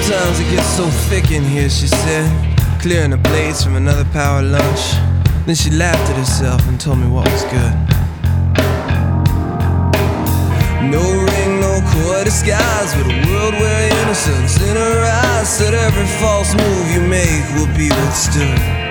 Sometimes it gets so thick in here, she said, clearing the plates from another power lunch. Then she laughed at herself and told me what was good. No ring, no coy disguise, but a world where innocence in her eyes said every false move you make will be withstood.